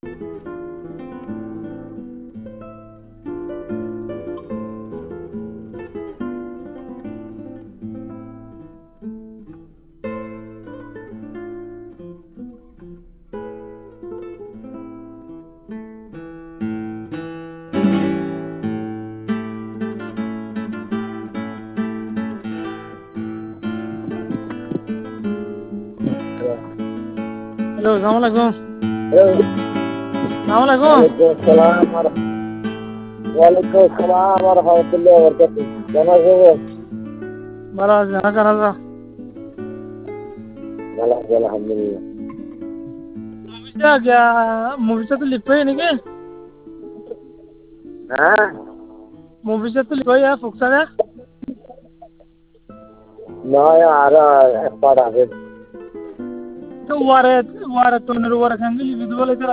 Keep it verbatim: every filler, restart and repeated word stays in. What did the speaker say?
Hello अस्सलाम वालेकुम। अस्सलाम वालेकुम। वालेकुम अस्सलाम warahmatullahi wabarakatuh। কেমন আছেন? ভালো আছি, কেমন আছো? ভালো আছি আলহামদুলিল্লাহ। মুভিটা গিয়া মুভিটা তো লিখ পাই নাকি? হ্যাঁ মুভিটা তো লিখ পাই ফুকসারে। নয় আর এক পার আছে। তো ওয়ারে ওয়ারে তো নর ওয়ারে খান দিলি বিদুয়ালে